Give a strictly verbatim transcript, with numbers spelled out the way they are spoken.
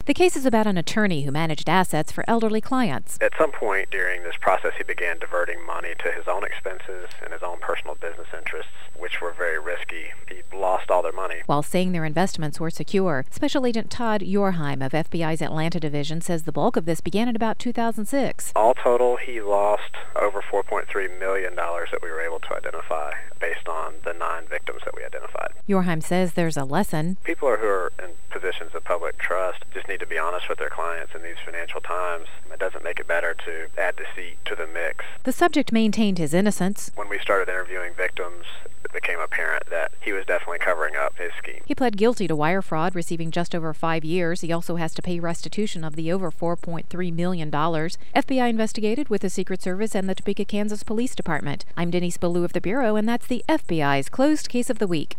The case is about an attorney who managed assets for elderly clients. At some point during this process, he began diverting money to his own expenses and his own personal business interests, which were very risky. He lost all their money. While saying their investments were secure, Special Agent Todd Yorheim of F B I's Atlanta Division says the bulk of this began in about two thousand six. All total, he lost over four point three million dollars that we were able to identify based on the nine victims that we identified. Yorheim says there's a lesson. People who are in positions of public trust just need to be honest with their clients in these financial times. It doesn't make it better to add deceit to the mix. The subject maintained his innocence. When we started interviewing victims, it became apparent that he was definitely covering up his scheme. He pled guilty to wire fraud, receiving just over five years. He also has to pay restitution of the over four point three million dollars. F B I investigated with the Secret Service and the Topeka, Kansas Police Department. I'm Denise Ballou of the Bureau, and that's the F B I's Closed Case of the Week.